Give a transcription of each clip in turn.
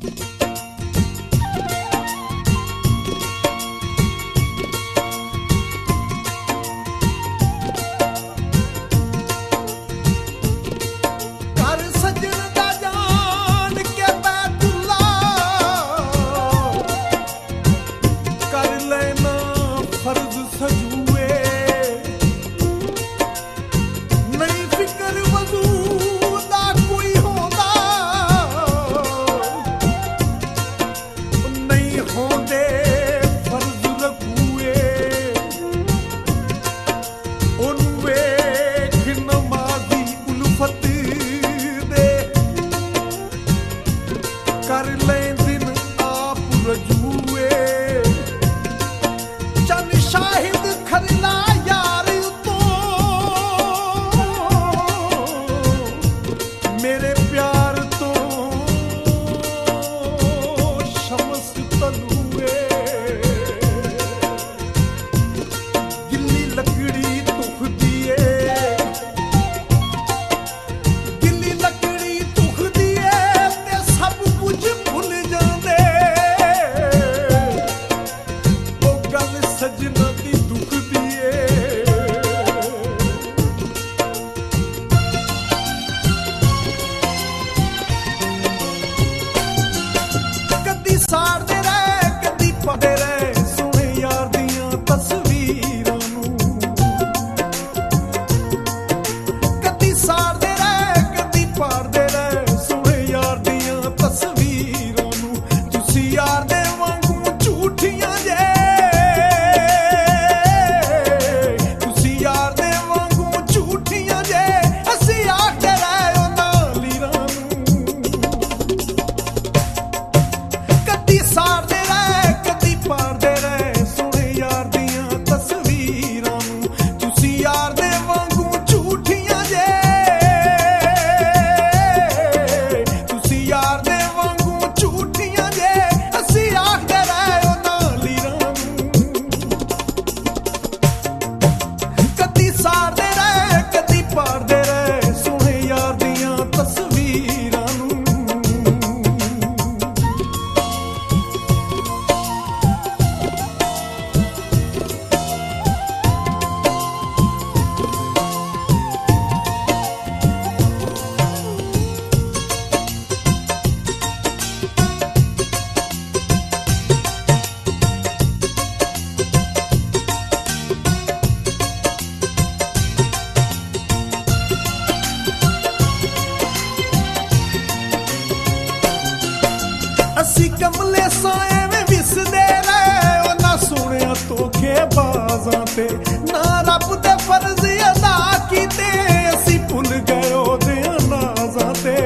ਅਸੀਂ ਕਮਲੇ ਸਾਏ ਵਿਸਦੇ ਰਹੇ ਉਹਨਾਂ ਸੋਹਣਿਆਂ ਧੋਖੇਬਾਜ਼ਾਂ ਤੇ ਨਾ ਰੱਬ ਦੇ ਫਰਜ਼ ਅਦਾ ਕੀਤੇ ਅਸੀਂ ਭੁੱਲ ਗਏ ਉਹਦੇ ਨਾਜ਼ਾਂ ਤੇ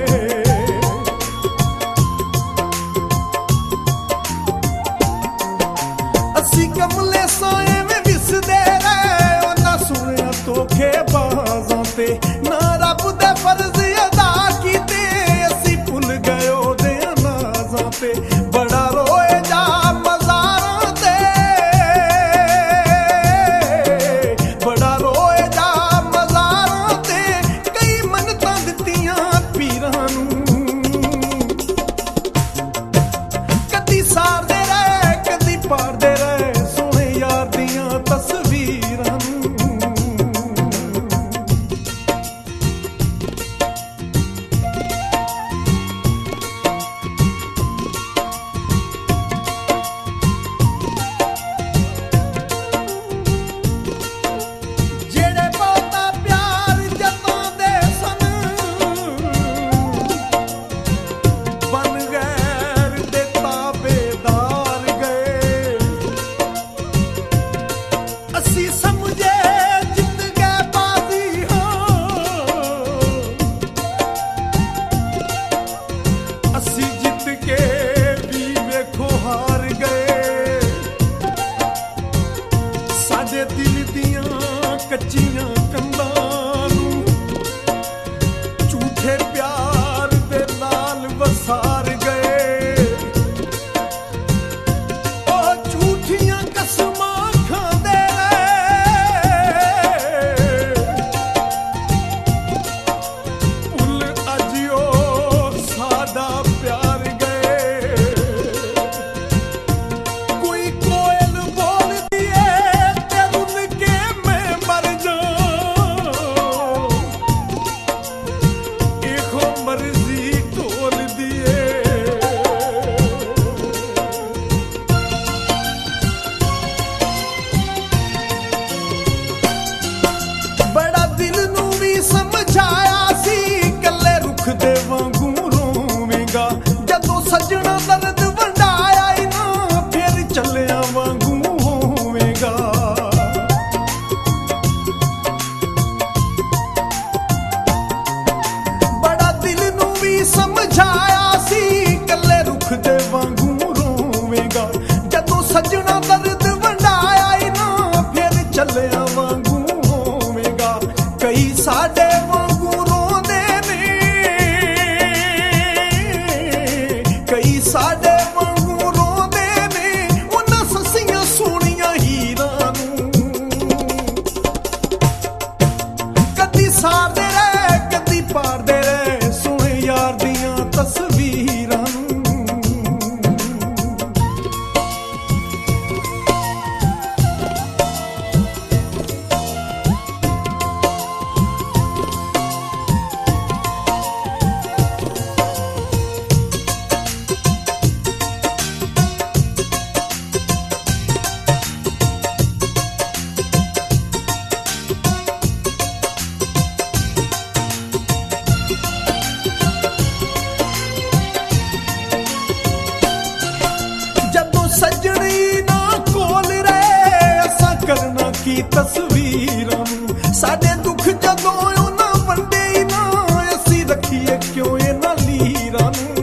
ਅਸੀਂ ਕਮਲੇ ਸਾਏ ਵਿਸਦੇ ਰਹੇ ਉਹਨਾਂ ਸੋਹਣਿਆਂ ਧੋਖੇਬਾਜ਼ਾਂ ਤੇ ਨਾ ਰੱਬ ਦੇ ਫਰਜ਼ ਅਦਾ ਕੀਤੇ ਅਸੀਂ ਭੁੱਲ ਗਏ ਉਹਦੇ ਨਾਜ਼ਾਂ ਤੇ ਬੜਾ ਰੋਏ ਜਾ ਮਜ਼ਾਰਾਂ ਤੇ ਕਈ ਸਾਡੇ ਵਾਂਗੂ ਰੋਂਦੇ ਨੇ ਉਹਨਾਂ ਸੱਸੀਆਂ ਸੋਹਣੀਆਂ ਹੀਰਾਂ ਨੂੰ। ਕਦੀ ਸਾਰਦੇ ਰਹੇ ਕਦੀ ਪਾਰਦੇ ਰਹੇ ਸੋਹਣੇ ਯਾਰ ਦੀਆਂ ਤਸਵੀਰਾਂ ਨੂੰ। ਸੱਜਣੀ ਨਾ ਕੋਲ ਰਹੇ ਅਸਾਂ ਕਰਨਾ ਕੀ ਤਸਵੀਰਾਂ ਨੂੰ। ਸਾਡੇ ਦੁੱਖ ਜਦੋਂ ਉਹਨਾਂ ਵੰਡੇ ਹੀ ਨਾ ਅਸੀਂ ਰੱਖੀਏ ਕਿਉਂ ਇਹਨਾਂ ਲੀਰਾਂ ਨੂੰ।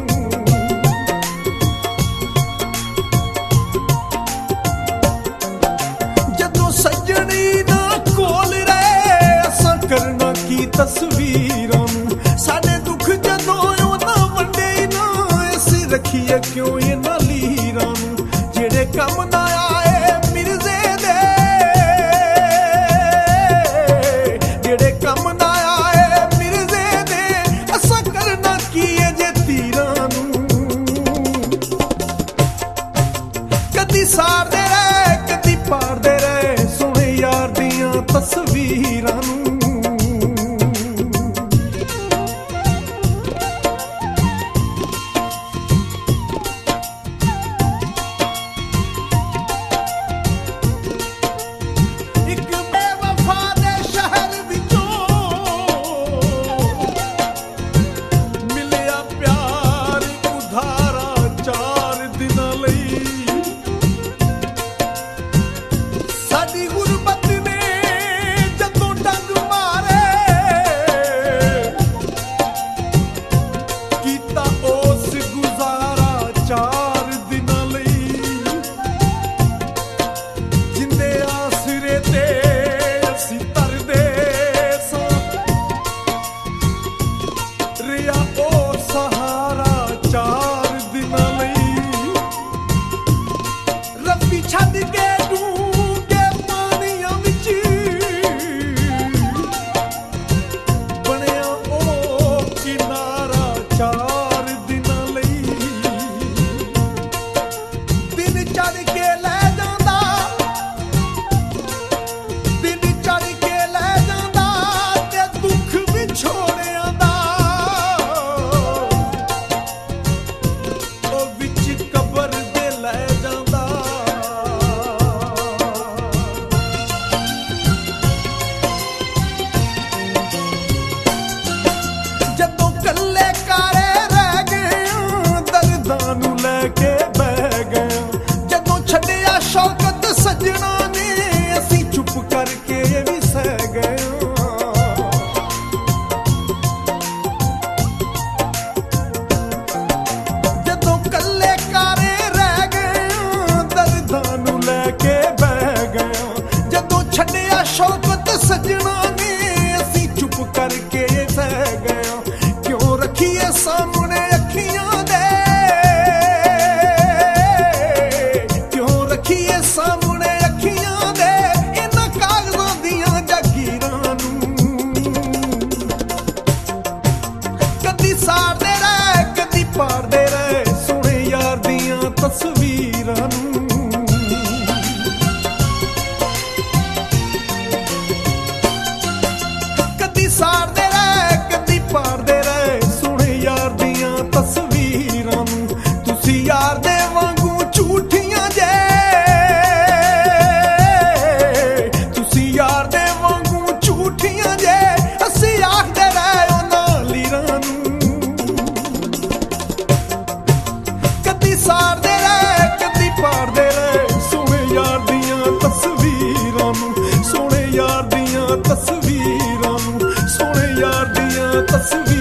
ਜਦੋਂ ਸੱਜਣੀ ਨਾ ਕੋਲ ਰਹੇ ਅਸਾਂ ਕਰਨਾ ਕੀ ਤਸਵੀਰਾਂ ਨੂੰ। ਸਾਡੇ ਦੁੱਖ ਜਦੋਂ ਉਹਨਾਂ ਵੰਡੇ ਹੀ ਨਾ ਅਸੀਂ ਰੱਖੀਏ ਕਿਉਂ ਇਹਨਾਂ ਲੀਰਾਂ ਨੂੰ। ਜਿਹੜੇ ਕੰਮ ਨਾ ਆਏ ਮਿਰਜ਼ੇ ਦੇ, ਜਿਹੜੇ ਕੰਮ ਨਾ ਆਏ ਮਿਰਜ਼ੇ ਦੇ ਅਸਾਂ ਕਰਨਾ ਕੀ ਏ ਜੇ ਤੀਰਾਂ ਨੂੰ। ਕਦੀ ਸਾਰਦੇ ਰਹੇ ਕਦੀ ਪਾਰਦੇ ਰਹੇ ਸੋਹਣੇ ਯਾਰ ਦੀਆਂ ਤਸਵੀਰਾਂ ਨੂੰ। ਸੱਜਣਾ ਨੇ ਅਸੀਂ ਚੁੱਪ ਕਰਕੇ ਵੀ ਸਹਿ ਗਏ। ਜਦੋਂ ਕੱਲੇ ਕਾਰੇ ਰਹਿ ਗਏ ਦਰਦਾਂ ਨੂੰ ਲੈ ਕੇ ਬਹਿ ਗਏ। ਜਦੋਂ ਛੱਡਿਆ ਸ਼ੌਕਤ ਸੱਜਣਾ ਨੇ ਅਸੀਂ ਚੁੱਪ ਕਰਕੇ ਸਹਿ ਗਏ। ਕਿਉਂ ਰੱਖੀਏ ਸਾਹਮਣੇ ਅੱਖੀਆਂ ਦੇ, ਕਿਉਂ ਰੱਖੀਏ ਸਾਹਮਣੇ ਸਾਰਦੇ ਰਹੇ ਕਦੀ ਪਾਰਦੇ ਰਹੇ ਸੋਹਣੇ ਯਾਰ ਦੀਆਂ ਤਸਵੀਰਾਂ ਨੂੰ। ਕਦੀ ਸਾਰਦੇ ਰਹੇ ਕਦੀ ਪਾਰਦੇ ਰਹੇ ਸੋਹਣੇ ਯਾਰ ਦੀਆਂ ਤਸਵੀਰਾਂ ਨੂੰ। ਤੁਸੀਂ ਯਾਰ ਦੇ ਵਾਂਗੂ ਝੂਠੀਆਂ ਜੇ, ਤੁਸੀਂ ਯਾਰ ਦੇ ਵਾਂਗੂ ਝੂਠੀਆਂ ਜੇ ਅਸੀਂ ਆਖਦੇ ਰਹੇ ਉਹਨਾਂ ਲੀਰਾਂ ਨੂੰ। ਸਾਰਦੇ ਰਹੇ ਕਦੀ ਪਾਰਦੇ ਰਹੇ ਸੋਹਣੇ ਯਾਰ ਦੀਆਂ ਤਸਵੀਰਾਂ ਨੂੰ। ਸੋਹਣੇ ਯਾਰ ਦੀਆਂ ਤਸਵੀਰਾਂ ਨੂੰ, ਸੋਹਣੇ ਯਾਰ ਦੀਆਂ ਤਸਵੀਰਾਂ।